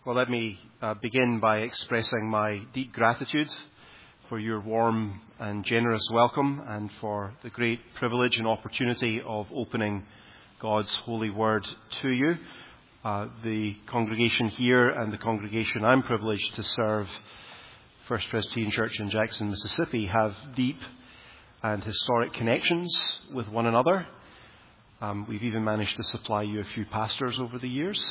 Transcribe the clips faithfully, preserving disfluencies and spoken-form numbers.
Well, let me uh, begin by expressing my deep gratitude for your warm and generous welcome and for the great privilege and opportunity of opening God's holy word to you. Uh, the congregation here and the congregation I'm privileged to serve, First Presbyterian Church in Jackson, Mississippi, have deep and historic connections with one another. Um, we've even managed to supply you a few pastors over the years.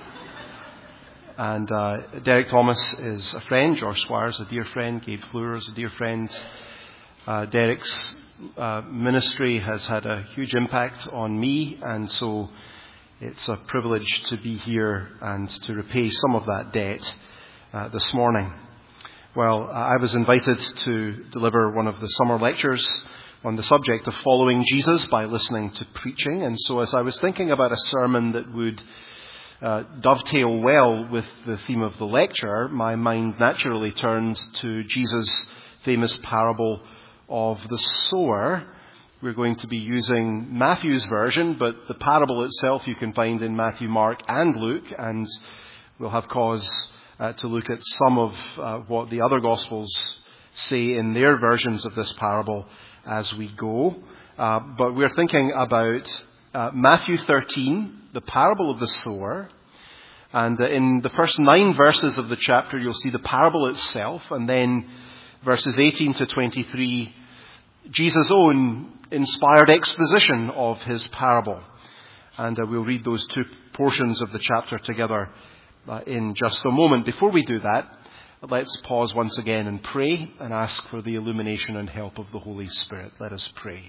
And uh, Derek Thomas is a friend, George Squires a dear friend, Gabe Fleur is a dear friend. Uh, Derek's uh, ministry has had a huge impact on me, and so it's a privilege to be here and to repay some of that debt uh, this morning. Well, I was invited to deliver one of the summer lectures on the subject of following Jesus by listening to preaching, and so as I was thinking about a sermon that would Uh, dovetail well with the theme of the lecture, my mind naturally turned to Jesus' famous parable of the sower. We're going to be using Matthew's version, but the parable itself you can find in Matthew, Mark, and Luke, and we'll have cause uh, to look at some of uh, what the other Gospels say in their versions of this parable as we go. Uh, but we're thinking about uh, Matthew thirteen, the parable of the sower. And uh, in the first nine verses of the chapter, you'll see the parable itself. And then verses eighteen to twenty-three, Jesus' own inspired exposition of his parable. And uh, we'll read those two portions of the chapter together uh, in just a moment. Before we do that, let's pause once again and pray and ask for the illumination and help of the Holy Spirit. Let us pray.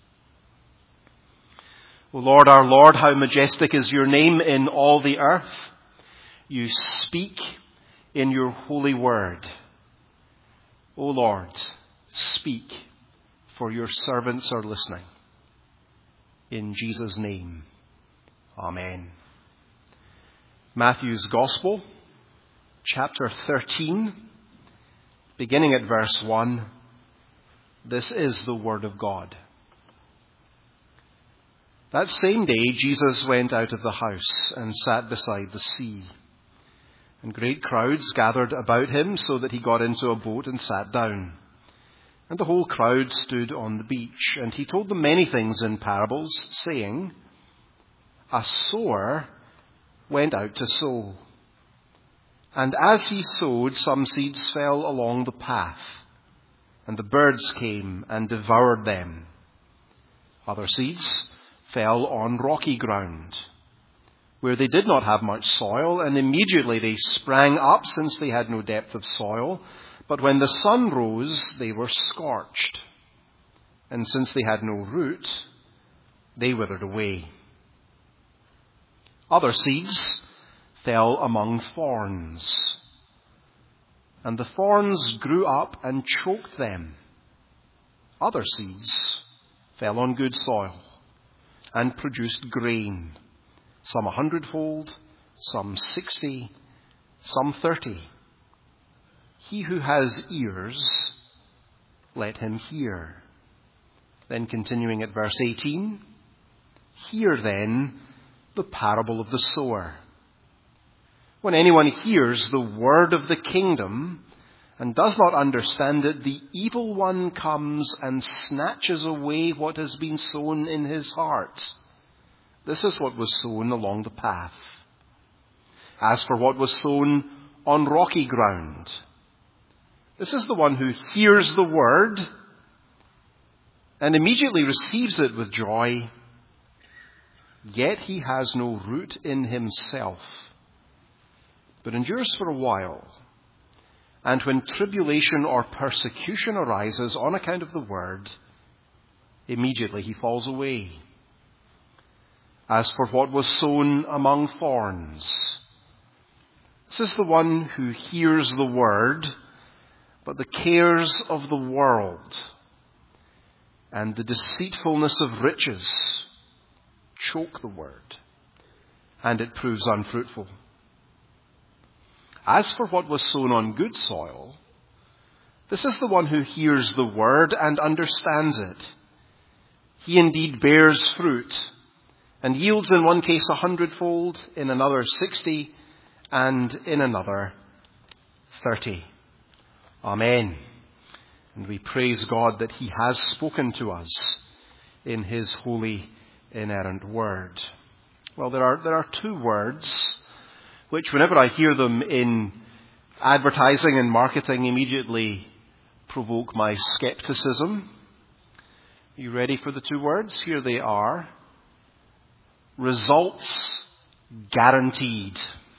O Lord, our Lord, how majestic is your name in all the earth. You speak in your holy word. O Lord, speak, for your servants are listening. In Jesus' name, amen. Matthew's Gospel, chapter thirteen, beginning at verse one. This is the word of God. That same day, Jesus went out of the house and sat beside the sea. And great crowds gathered about him so that he got into a boat and sat down. And the whole crowd stood on the beach. And he told them many things in parables, saying, A sower went out to sow. And as he sowed, some seeds fell along the path, and the birds came and devoured them. Other seeds fell on rocky ground, where they did not have much soil, and immediately they sprang up, since they had no depth of soil. But when the sun rose, they were scorched, and since they had no root, they withered away. Other seeds fell among thorns, and the thorns grew up and choked them. Other seeds fell on good soil and produced grain, some a hundredfold, some sixty, some thirty. He who has ears, let him hear. Then continuing at verse eighteen, hear then the parable of the sower. When anyone hears the word of the kingdom and does not understand it, the evil one comes and snatches away what has been sown in his heart. This is what was sown along the path. As for what was sown on rocky ground, this is the one who hears the word and immediately receives it with joy, yet he has no root in himself, but endures for a while. And when tribulation or persecution arises on account of the word, immediately he falls away. As for what was sown among thorns, this is the one who hears the word, but the cares of the world and the deceitfulness of riches choke the word, and it proves unfruitful. As for what was sown on good soil, this is the one who hears the word and understands it. He indeed bears fruit, and yields in one case a hundredfold, in another sixty, and in another thirty. Amen. And we praise God that he has spoken to us in his holy, inerrant word. Well, there are, there are two words which, whenever I hear them in advertising and marketing, immediately provoke my skepticism. Are you ready for the two words? Here they are. Results guaranteed.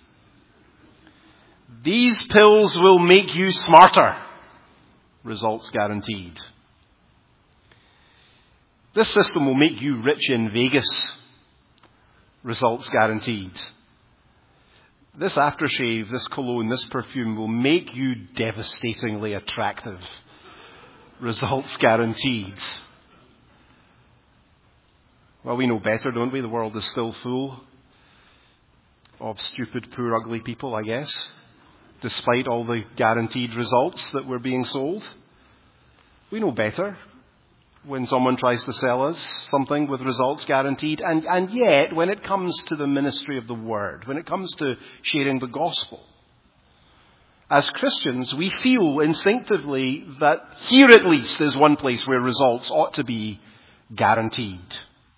These pills will make you smarter. Results guaranteed. This system will make you rich in Vegas. Results guaranteed. This aftershave, this cologne, this perfume will make you devastatingly attractive. Results guaranteed. Well, we know better, don't we? The world is still full of stupid, poor, ugly people, I guess, despite all the guaranteed results that were being sold. We know better when someone tries to sell us something with results guaranteed. And, and yet, when it comes to the ministry of the word, when it comes to sharing the gospel, as Christians, we feel instinctively that here at least is one place where results ought to be guaranteed.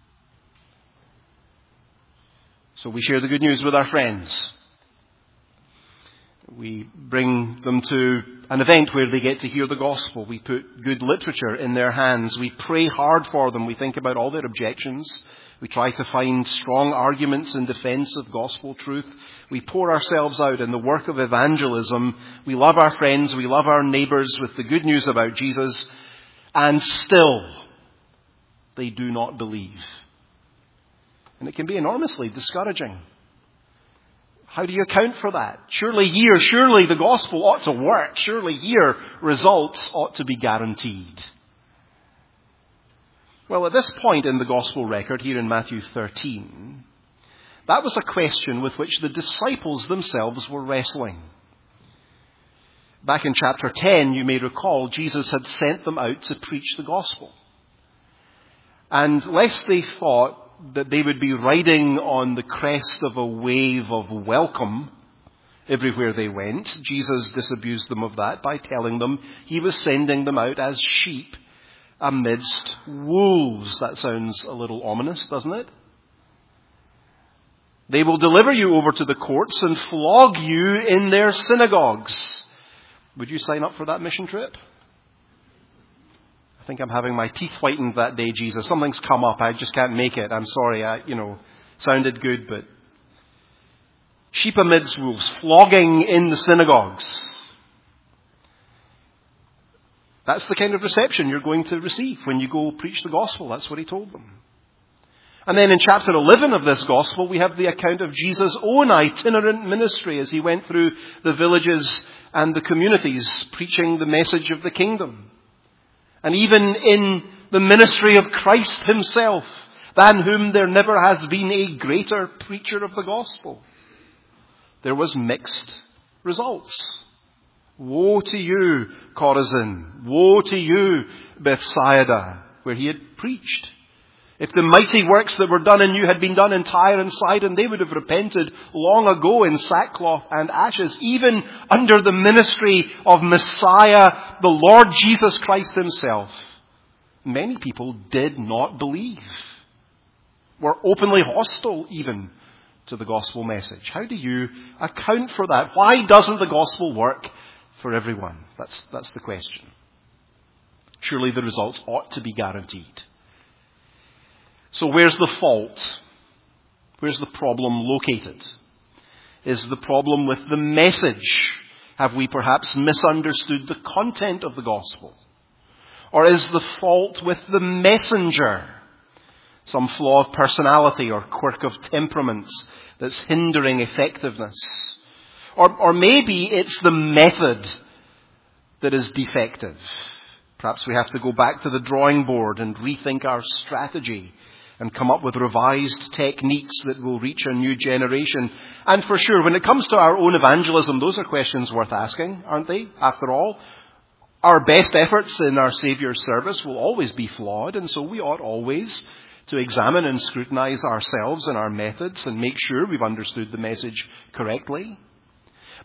So we share the good news with our friends. We bring them to an event where they get to hear the gospel. We put good literature in their hands. We pray hard for them. We think about all their objections. We try to find strong arguments in defense of gospel truth. We pour ourselves out in the work of evangelism. We love our friends. We love our neighbors with the good news about Jesus. And still, they do not believe. And it can be enormously discouraging. How do you account for that? Surely here, surely the gospel ought to work. Surely here, results ought to be guaranteed. Well, at this point in the gospel record, here in Matthew thirteen, that was a question with which the disciples themselves were wrestling. Back in chapter ten, you may recall, Jesus had sent them out to preach the gospel. And lest they thought that they would be riding on the crest of a wave of welcome everywhere they went, Jesus disabused them of that by telling them he was sending them out as sheep amidst wolves. That sounds a little ominous, doesn't it? They will deliver you over to the courts and flog you in their synagogues. Would you sign up for that mission trip? I think I'm having my teeth whitened that day, Jesus. Something's come up. I just can't make it. I'm sorry. I, you know, sounded good, but sheep amidst wolves, flogging in the synagogues. That's the kind of reception you're going to receive when you go preach the gospel. That's what he told them. And then in chapter eleven of this gospel, we have the account of Jesus' own itinerant ministry as he went through the villages and the communities preaching the message of the kingdom. And even in the ministry of Christ himself, than whom there never has been a greater preacher of the gospel, there was mixed results. Woe to you, Chorazin! Woe to you, Bethsaida, where he had preached. If the mighty works that were done in you had been done in Tyre and Sidon, they would have repented long ago in sackcloth and ashes. Even under the ministry of Messiah, the Lord Jesus Christ himself, many people did not believe, were openly hostile even to the gospel message. How do you account for that? Why doesn't the gospel work for everyone? That's, that's the question. Surely the results ought to be guaranteed. So where's the fault? Where's the problem located? Is the problem with the message? Have we perhaps misunderstood the content of the gospel? Or is the fault with the messenger? Some flaw of personality or quirk of temperament that's hindering effectiveness? Or, or maybe it's the method that is defective. Perhaps we have to go back to the drawing board and rethink our strategy and come up with revised techniques that will reach a new generation. And for sure, when it comes to our own evangelism, those are questions worth asking, aren't they? After all, our best efforts in our Saviour's service will always be flawed, and so we ought always to examine and scrutinize ourselves and our methods and make sure we've understood the message correctly.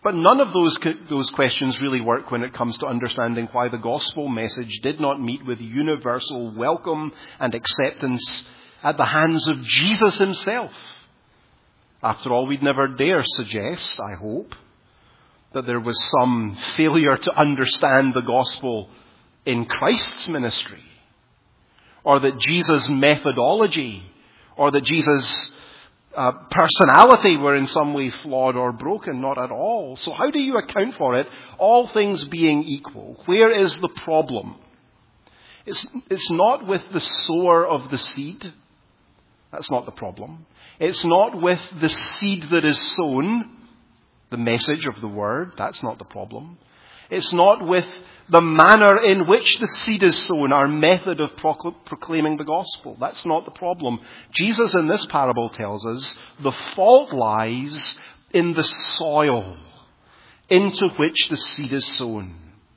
But none of those those questions really work when it comes to understanding why the gospel message did not meet with universal welcome and acceptance at the hands of Jesus himself. After all, we'd never dare suggest, I hope, that there was some failure to understand the gospel in Christ's ministry, or that Jesus' methodology, or that Jesus' uh, personality were in some way flawed or broken. Not at all. So how do you account for it, all things being equal? Where is the problem? It's, it's not with the sower of the seed. That's not the problem. It's not with the seed that is sown, the message of the word. That's not the problem. It's not with the manner in which the seed is sown, our method of proclaiming the gospel. That's not the problem. Jesus in this parable tells us the fault lies in the soil into which the seed is sown.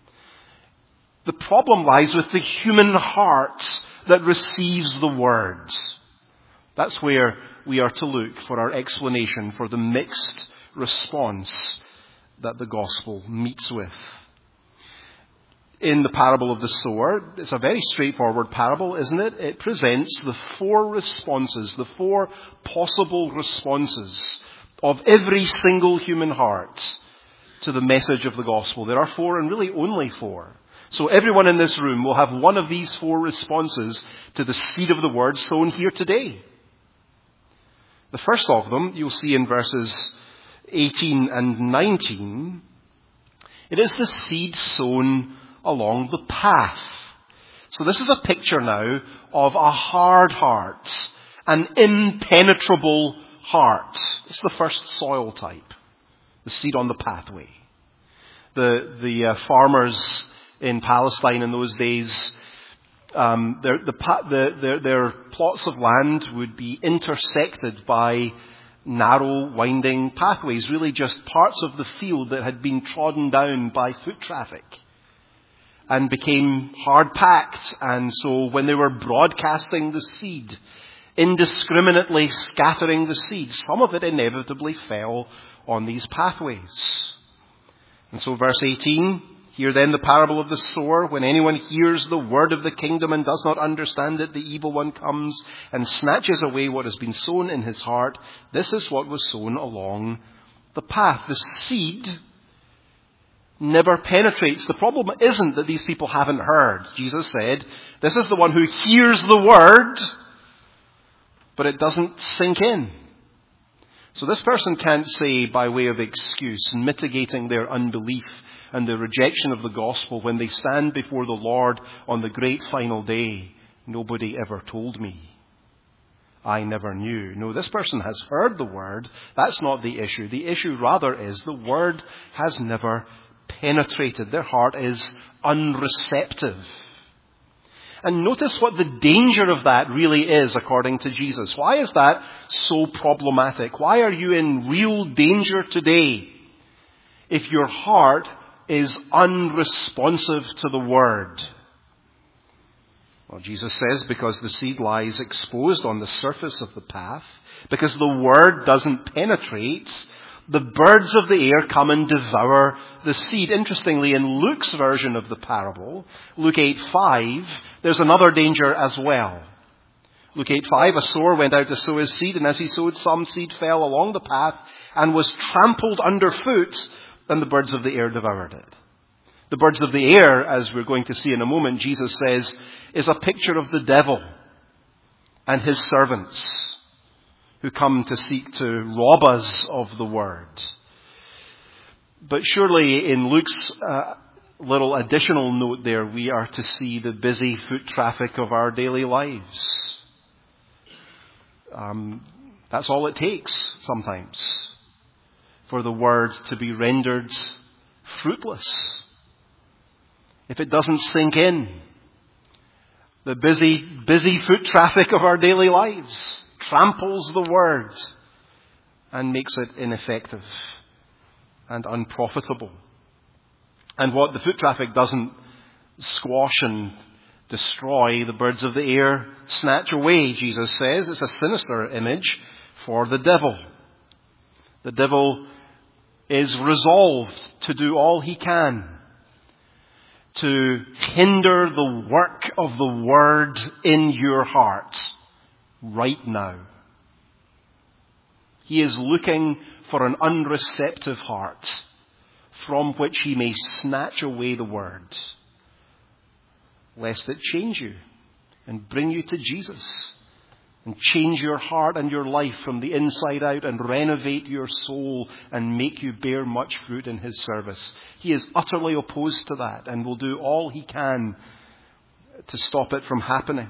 The problem lies with the human heart that receives the words. That's where we are to look for our explanation for the mixed response that the gospel meets with. In the parable of the sower, it's a very straightforward parable, isn't it? It presents the four responses, the four possible responses of every single human heart to the message of the gospel. There are four, and really only four. So everyone in this room will have one of these four responses to the seed of the word sown here today. The first of them, you'll see in verses eighteen and nineteen, it is the seed sown along the path. So this is a picture now of a hard heart, an impenetrable heart. It's the first soil type, the seed on the pathway. The, the uh, farmers in Palestine in those days, um, their, the, the, their, their plots of land would be intersected by narrow, winding pathways, really just parts of the field that had been trodden down by foot traffic and became hard-packed. And so when they were broadcasting the seed, indiscriminately scattering the seed, some of it inevitably fell on these pathways. And so verse eighteen, hear then the parable of the sower. When anyone hears the word of the kingdom and does not understand it, the evil one comes and snatches away what has been sown in his heart. This is what was sown along the path. The seed never penetrates. The problem isn't that these people haven't heard. Jesus said, this is the one who hears the word, but it doesn't sink in. So this person can't say, by way of excuse, mitigating their unbelief and the rejection of the gospel when they stand before the Lord on the great final day, nobody ever told me. I never knew. No, this person has heard the word. That's not the issue. The issue rather is the word has never penetrated. Their heart is unreceptive. And notice what the danger of that really is according to Jesus. Why is that so problematic? Why are you in real danger today if your heart is unresponsive to the word? Well, Jesus says because the seed lies exposed on the surface of the path, because the word doesn't penetrate, the birds of the air come and devour the seed. Interestingly, in Luke's version of the parable, Luke eight five, there's another danger as well. Luke eight five, a sower went out to sow his seed, and as he sowed, some seed fell along the path and was trampled underfoot, and the birds of the air devoured it. The birds of the air, as we're going to see in a moment, Jesus says, is a picture of the devil and his servants who come to seek to rob us of the word. But surely in Luke's uh, little additional note there, we are to see the busy foot traffic of our daily lives. Um, that's all it takes sometimes for the word to be rendered fruitless. If it doesn't sink in, the busy, busy foot traffic of our daily lives tramples the word and makes it ineffective and unprofitable. And what the foot traffic doesn't squash and destroy, the birds of the air snatch away, Jesus says. It's a sinister image for the devil. The devil is resolved to do all he can to hinder the work of the Word in your heart right now. He is looking for an unreceptive heart from which he may snatch away the Word, lest it change you and bring you to Jesus and change your heart and your life from the inside out and renovate your soul and make you bear much fruit in his service. He is utterly opposed to that and will do all he can to stop it from happening.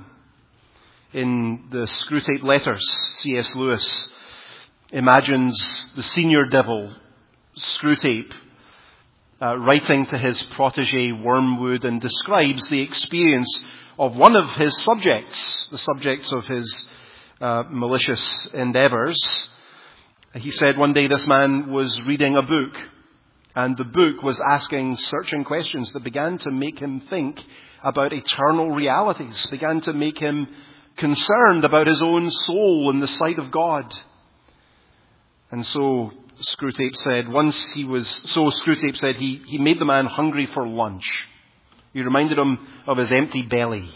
In the Screwtape Letters, C S Lewis imagines the senior devil, Screwtape, uh, writing to his protege Wormwood, and describes the experience of one of his subjects, the subjects of his uh, malicious endeavors. He said one day this man was reading a book, and the book was asking searching questions that began to make him think about eternal realities, began to make him concerned about his own soul in the sight of God. And so Screwtape said, once he was, so Screwtape said he, he made the man hungry for lunch. He reminded him of his empty belly.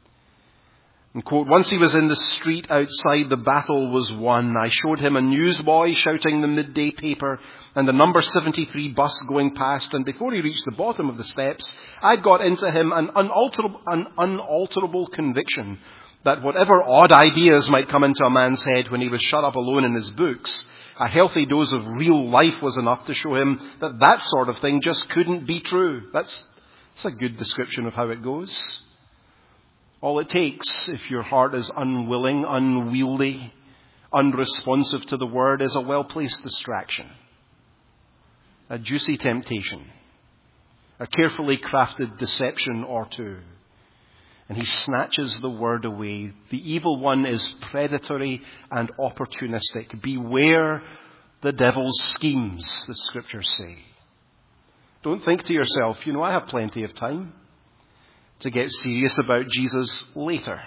And quote, once he was in the street outside, the battle was won. I showed him a newsboy shouting the midday paper and the number seventy-three bus going past. And before he reached the bottom of the steps, I'd got into him an unalterable, an unalterable conviction that whatever odd ideas might come into a man's head when he was shut up alone in his books, a healthy dose of real life was enough to show him that that sort of thing just couldn't be true. That's, that's a good description of how it goes. All it takes, if your heart is unwilling, unwieldy, unresponsive to the Word, is a well-placed distraction, a juicy temptation, a carefully crafted deception or two. And he snatches the Word away. The evil one is predatory and opportunistic. Beware the devil's schemes, the Scriptures say. Don't think to yourself, you know, I have plenty of time to get serious about Jesus later.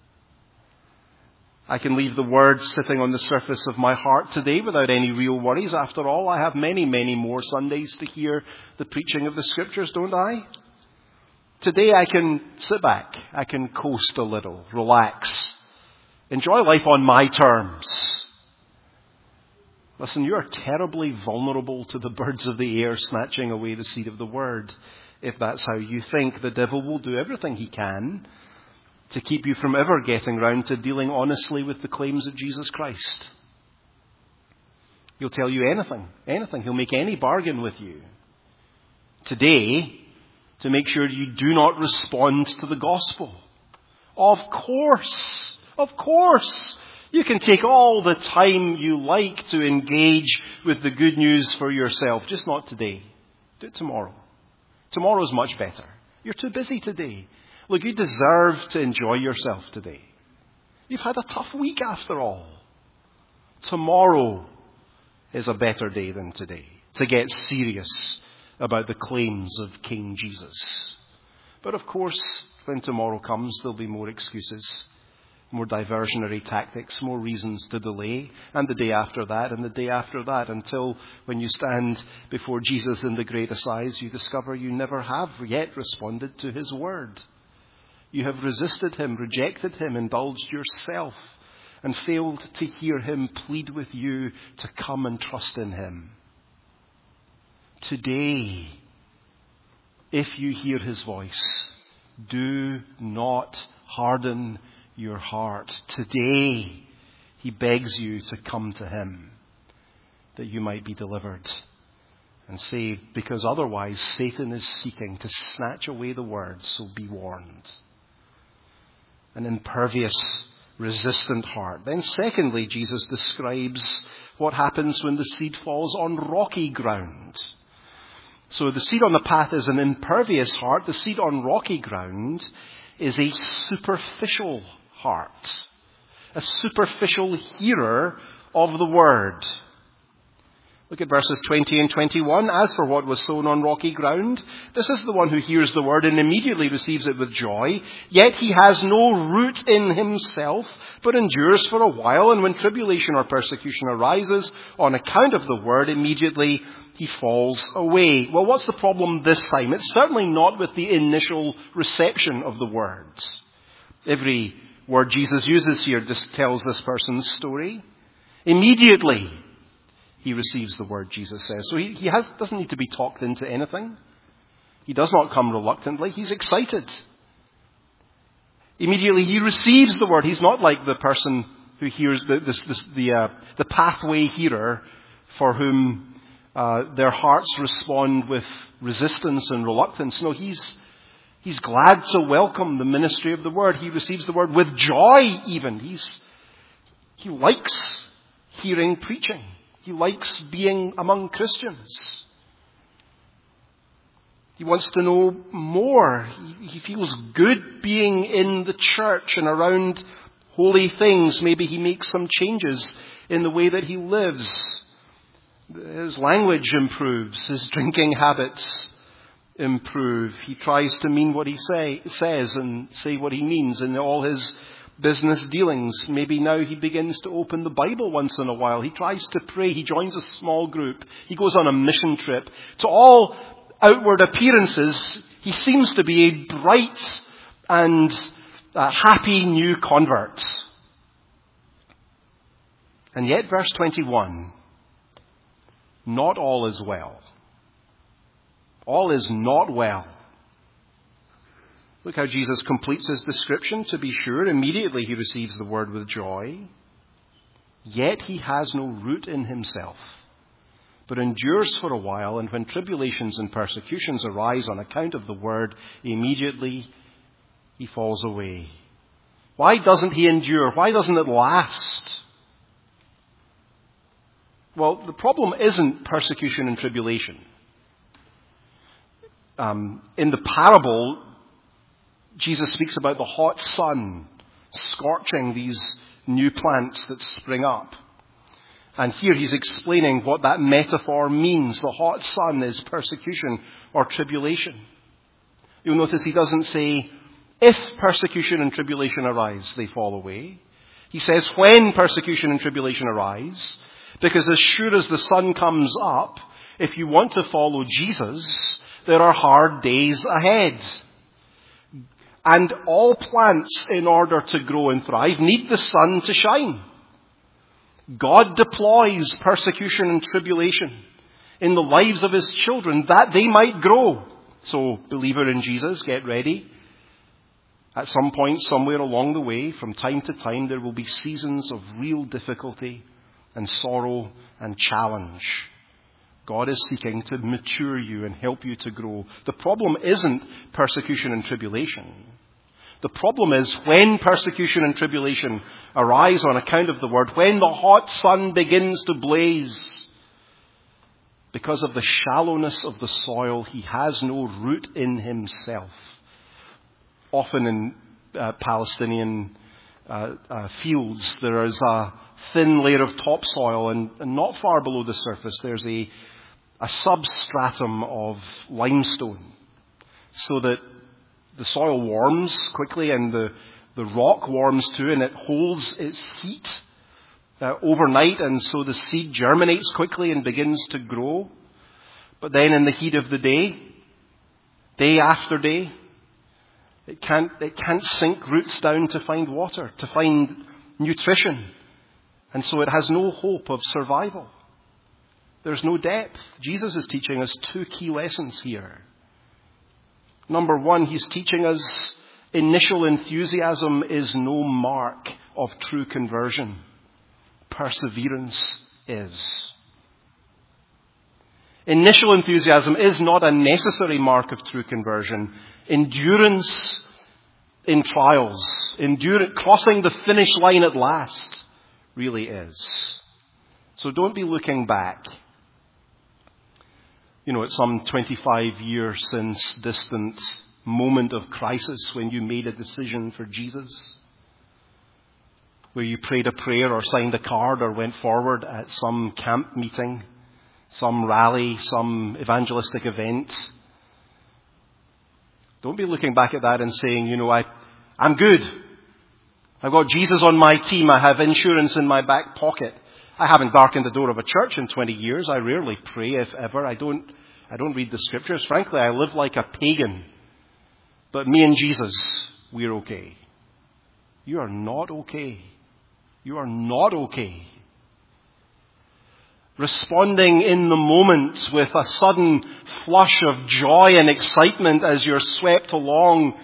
I can leave the Word sitting on the surface of my heart today without any real worries. After all, I have many, many more Sundays to hear the preaching of the Scriptures, don't I? Today I can sit back, I can coast a little, relax, enjoy life on my terms. Listen, you are terribly vulnerable to the birds of the air snatching away the seed of the Word. If that's how you think, the devil will do everything he can to keep you from ever getting round to dealing honestly with the claims of Jesus Christ. He'll tell you anything, anything. He'll make any bargain with you today to make sure you do not respond to the gospel. Of course, of course, you can take all the time you like to engage with the good news for yourself, just not today. Do it tomorrow. Tomorrow's much better. You're too busy today. Look, you deserve to enjoy yourself today. You've had a tough week after all. Tomorrow is a better day than today to get serious about the claims of King Jesus. But of course, when tomorrow comes, there'll be more excuses, more diversionary tactics, more reasons to delay, and the day after that, and the day after that, until when you stand before Jesus in the great assize, you discover you never have yet responded to his word. You have resisted him, rejected him, indulged yourself, and failed to hear him plead with you to come and trust in him. Today, if you hear his voice, do not harden your heart. Today, he begs you to come to him, that you might be delivered and saved, because otherwise Satan is seeking to snatch away the word, so be warned. An impervious, resistant heart. Then secondly, Jesus describes what happens when the seed falls on rocky ground. So the seed on the path is an impervious heart. The seed on rocky ground is a superficial heart. A superficial hearer of the word. Look at verses twenty and twenty-one. As for what was sown on rocky ground, this is the one who hears the word and immediately receives it with joy. Yet he has no root in himself, but endures for a while. And when tribulation or persecution arises on account of the word, immediately he falls away. Well, what's the problem this time? It's certainly not with the initial reception of the words. Every word Jesus uses here just tells this person's story. Immediately he receives the word, Jesus says. So he, he has, doesn't need to be talked into anything. He does not come reluctantly. He's excited. Immediately he receives the word. He's not like the person who hears the, this, this, the, uh, the pathway hearer for whom uh, their hearts respond with resistance and reluctance. No, he's, he's glad to welcome the ministry of the word. He receives the word with joy even. He's, he likes hearing preaching. He likes being among Christians. He wants to know more. He, he feels good being in the church and around holy things. Maybe he makes some changes in the way that he lives. His language improves. His drinking habits improve. He tries to mean what he say, says and say what he means in all his business dealings. Maybe now he begins to open the Bible once in a while. He tries to pray. He joins a small group. He goes on a mission trip. To all outward appearances, he seems to be a bright and uh, happy new convert. And yet, verse twenty-one, not all is well. All is not well. Look how Jesus completes his description. To be sure, immediately he receives the word with joy. Yet he has no root in himself, but endures for a while. And when tribulations and persecutions arise on account of the word, immediately he falls away. Why doesn't he endure? Why doesn't it last? Well, the problem isn't persecution and tribulation. Um, in the parable, Jesus speaks about the hot sun scorching these new plants that spring up. And here he's explaining what that metaphor means. The hot sun is persecution or tribulation. You'll notice he doesn't say, if persecution and tribulation arise, they fall away. He says, when persecution and tribulation arise, because as sure as the sun comes up, if you want to follow Jesus, there are hard days ahead. And all plants, in order to grow and thrive, need the sun to shine. God deploys persecution and tribulation in the lives of his children that they might grow. So, believer in Jesus, get ready. At some point, somewhere along the way, from time to time, there will be seasons of real difficulty and sorrow and challenge. God is seeking to mature you and help you to grow. The problem isn't persecution and tribulation. The problem is when persecution and tribulation arise on account of the word, when the hot sun begins to blaze, because of the shallowness of the soil, he has no root in himself. Often in uh, Palestinian uh, uh, fields, there is a thin layer of topsoil, and, and not far below the surface, there's a a substratum of limestone, so that the soil warms quickly and the, the rock warms too, and it holds its heat uh, overnight, and so the seed germinates quickly and begins to grow. But then in the heat of the day, day after day, it can't, it can't sink roots down to find water, to find nutrition. And so it has no hope of survival. There's no depth. Jesus is teaching us two key lessons here. Number one, he's teaching us initial enthusiasm is no mark of true conversion. Perseverance is. Initial enthusiasm is not a necessary mark of true conversion. Endurance in trials, endurance, crossing the finish line at last, really is. So don't be looking back. You know, it's some twenty-five years since distant moment of crisis when you made a decision for Jesus, where you prayed a prayer or signed a card or went forward at some camp meeting some rally, some evangelistic event. Don't be looking back at that and saying, you know, I, I'm good. I've got Jesus on my team. I have insurance in my back pocket. I haven't darkened the door of a church in twenty years. I rarely pray, if ever. I don't, I don't read the scriptures. Frankly, I live like a pagan. But me and Jesus, we're okay. You are not okay. You are not okay. Responding in the moment with a sudden flush of joy and excitement as you're swept along,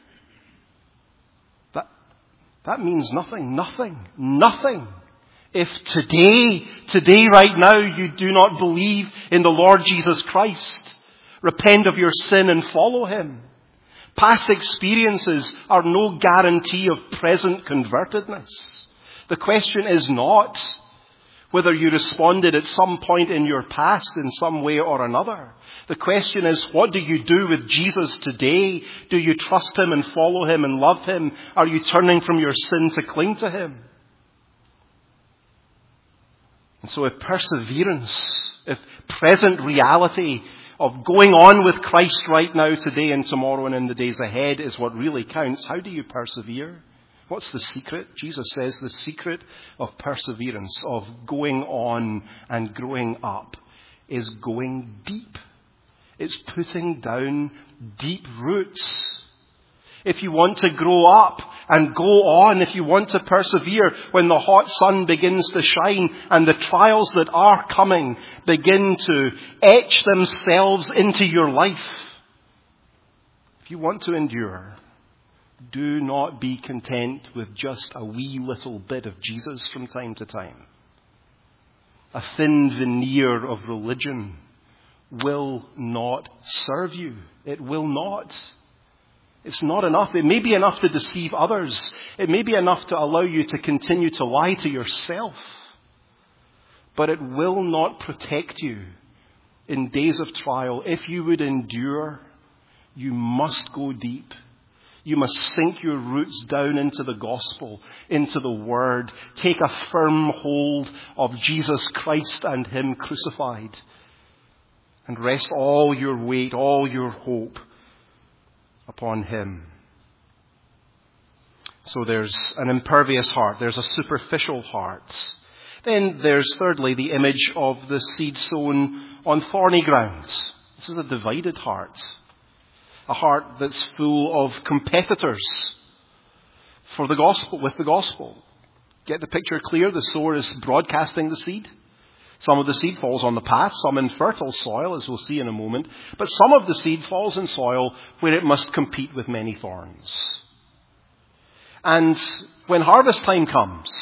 that, that means nothing, nothing, nothing. If today, today right now, you do not believe in the Lord Jesus Christ, repent of your sin and follow Him. Past experiences are no guarantee of present convertedness. The question is not whether you responded at some point in your past in some way or another. The question is, what do you do with Jesus today? Do you trust Him and follow Him and love Him? Are you turning from your sin to cling to Him? And so if perseverance, if present reality of going on with Christ right now, today and tomorrow and in the days ahead is what really counts, how do you persevere? What's the secret? Jesus says the secret of perseverance, of going on and growing up, is going deep. It's putting down deep roots. If you want to grow up and go on, if you want to persevere when the hot sun begins to shine and the trials that are coming begin to etch themselves into your life, if you want to endure, do not be content with just a wee little bit of Jesus from time to time. A thin veneer of religion will not serve you. It will not. It's not enough. It may be enough to deceive others. It may be enough to allow you to continue to lie to yourself. But it will not protect you in days of trial. If you would endure, you must go deep. You must sink your roots down into the gospel, into the word. Take a firm hold of Jesus Christ and Him crucified. And rest all your weight, all your hope upon Him. So there's an impervious heart. There's a superficial heart. Then there's thirdly the image of the seed sown on thorny ground. This is a divided heart. A heart that's full of competitors for the gospel, with the gospel. Get the picture clear? The sower is broadcasting the seed. Some of the seed falls on the path, some in fertile soil, as we'll see in a moment. But some of the seed falls in soil where it must compete with many thorns. And when harvest time comes,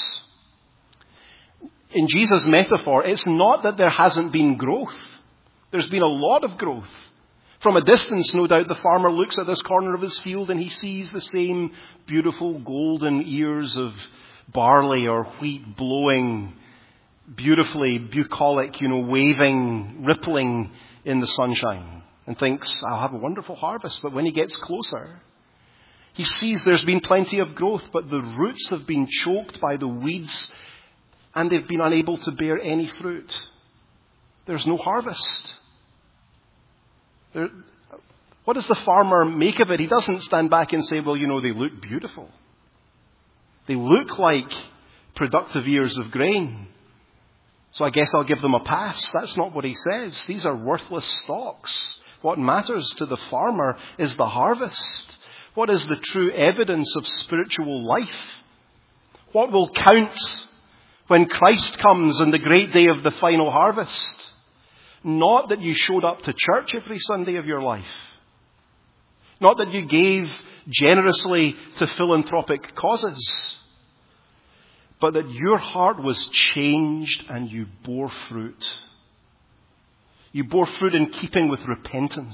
in Jesus' metaphor, it's not that there hasn't been growth. There's been a lot of growth. From a distance, no doubt, the farmer looks at this corner of his field and he sees the same beautiful golden ears of barley or wheat blowing beautifully, bucolic, you know, waving, rippling in the sunshine, and thinks, I'll have a wonderful harvest. But when he gets closer, he sees there's been plenty of growth, but the roots have been choked by the weeds and they've been unable to bear any fruit. There's no harvest. There, what does the farmer make of it? He doesn't stand back and say, well, you know, they look beautiful. They look like productive ears of grain. So I guess I'll give them a pass. That's not what he says. These are worthless stalks. What matters to the farmer is the harvest. What is the true evidence of spiritual life? What will count when Christ comes on the great day of the final harvest? Not that you showed up to church every Sunday of your life. Not that you gave generously to philanthropic causes. But that your heart was changed and you bore fruit. You bore fruit in keeping with repentance.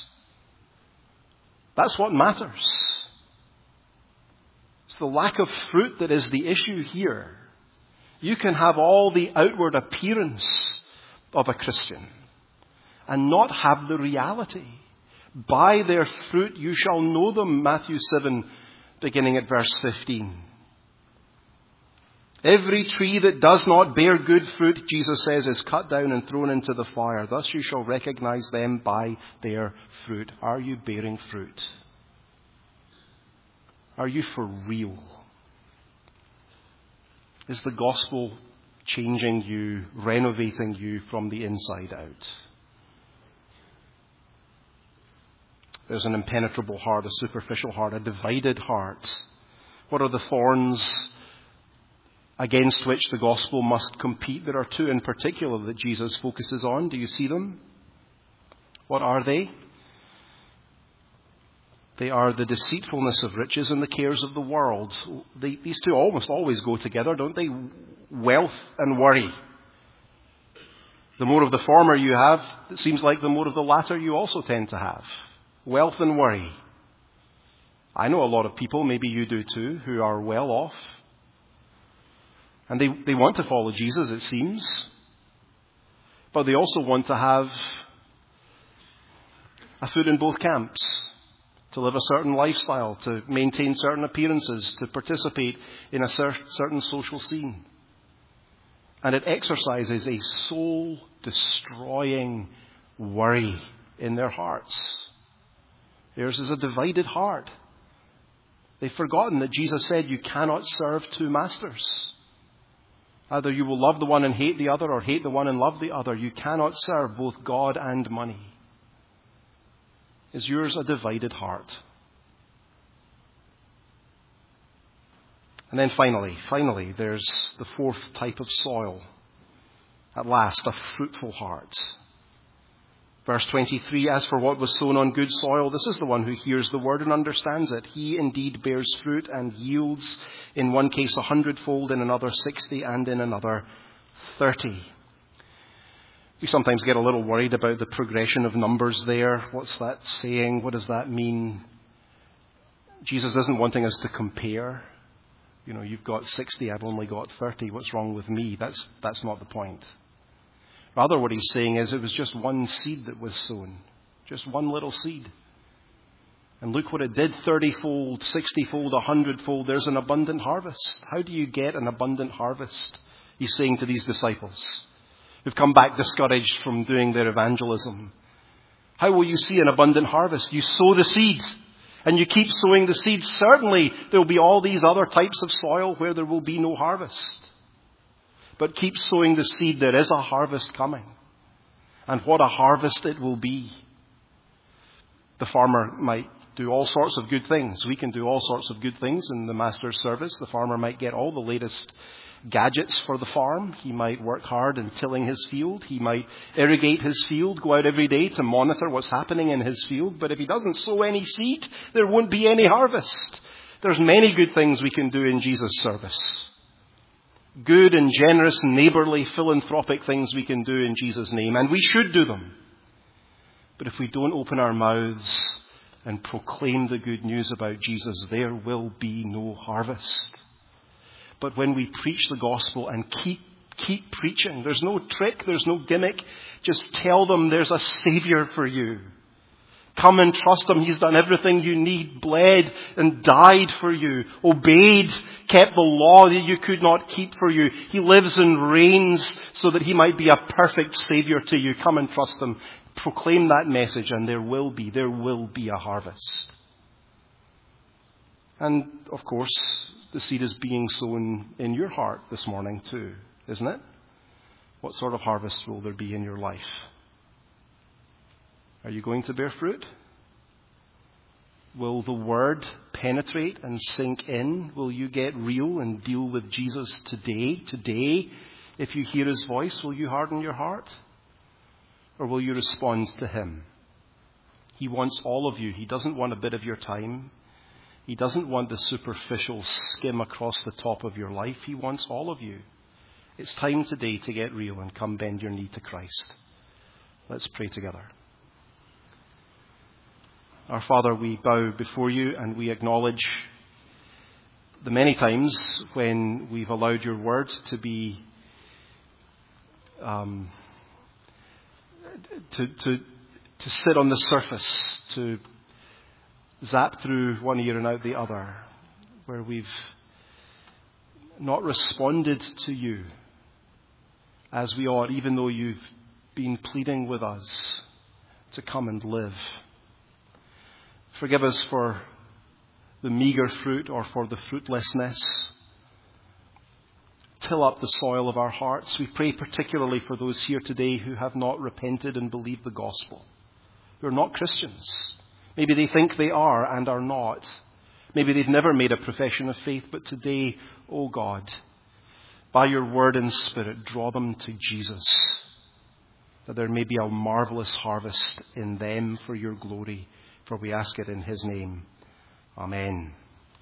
That's what matters. It's the lack of fruit that is the issue here. You can have all the outward appearance of a Christian and not have the reality. By their fruit you shall know them, Matthew seven, beginning at verse fifteen. Every tree that does not bear good fruit, Jesus says, is cut down and thrown into the fire. Thus you shall recognize them by their fruit. Are you bearing fruit? Are you for real? Is the gospel changing you, renovating you from the inside out? There's an impenetrable heart, a superficial heart, a divided heart. What are the thorns against which the gospel must compete? There are two in particular that Jesus focuses on. Do you see them? What are they? They are the deceitfulness of riches and the cares of the world. They, these two almost always go together, don't they? Wealth and worry. The more of the former you have, it seems like the more of the latter you also tend to have. Wealth and worry. I know a lot of people, maybe you do too, who are well off. And they, they want to follow Jesus, it seems. But they also want to have a foot in both camps. To live a certain lifestyle, to maintain certain appearances, to participate in a cer- certain social scene. And it exercises a soul-destroying worry in their hearts. Theirs is a divided heart. They've forgotten that Jesus said you cannot serve two masters. Either you will love the one and hate the other, or hate the one and love the other. You cannot serve both God and money. Is yours a divided heart? And then finally, finally, there's the fourth type of soil. At last, a fruitful heart. Verse twenty-three, as for what was sown on good soil, this is the one who hears the word and understands it. He indeed bears fruit and yields, in one case a hundredfold, in another sixty, and in another thirty. We sometimes get a little worried about the progression of numbers there. What's that saying? What does that mean? Jesus isn't wanting us to compare. You know, you've got sixty, I've only got thirty. What's wrong with me? That's, that's not the point. Rather, what he's saying is it was just one seed that was sown. Just one little seed. And look what it did, thirty-fold, sixty-fold, a hundred-fold. There's an abundant harvest. How do you get an abundant harvest? He's saying to these disciples who've come back discouraged from doing their evangelism. How will you see an abundant harvest? You sow the seed and you keep sowing the seed. Certainly there will be all these other types of soil where there will be no harvest. But keep sowing the seed. There is a harvest coming. And what a harvest it will be. The farmer might do all sorts of good things. We can do all sorts of good things in the master's service. The farmer might get all the latest gadgets for the farm. He might work hard in tilling his field. He might irrigate his field, go out every day to monitor what's happening in his field. But if he doesn't sow any seed, there won't be any harvest. There's many good things we can do in Jesus' service. Good and generous, neighbourly, philanthropic things we can do in Jesus' name. And we should do them. But if we don't open our mouths and proclaim the good news about Jesus, there will be no harvest. But when we preach the gospel and keep keep preaching, there's no trick, there's no gimmick. Just tell them there's a Savior for you. Come and trust Him. He's done everything you need, bled and died for you, obeyed, kept the law that you could not keep for you. He lives and reigns so that He might be a perfect Savior to you. Come and trust Him. Proclaim that message and there will be, there will be a harvest. And of course, the seed is being sown in your heart this morning too, isn't it? What sort of harvest will there be in your life? Are you going to bear fruit? Will the word penetrate and sink in? Will you get real and deal with Jesus today? Today, if you hear His voice, will you harden your heart? Or will you respond to Him? He wants all of you. He doesn't want a bit of your time. He doesn't want the superficial skim across the top of your life. He wants all of you. It's time today to get real and come bend your knee to Christ. Let's pray together. Our Father, we bow before you and we acknowledge the many times when we've allowed your word to be um, to, to, to sit on the surface, to zap through one ear and out the other, where we've not responded to you as we ought, even though you've been pleading with us to come and live. Forgive us for the meager fruit or for the fruitlessness. Till up the soil of our hearts. We pray particularly for those here today who have not repented and believed the gospel, who are not Christians. Maybe they think they are and are not. Maybe they've never made a profession of faith, but today, oh God, by your word and spirit, draw them to Jesus, that there may be a marvelous harvest in them for your glory, for we ask it in his name. Amen.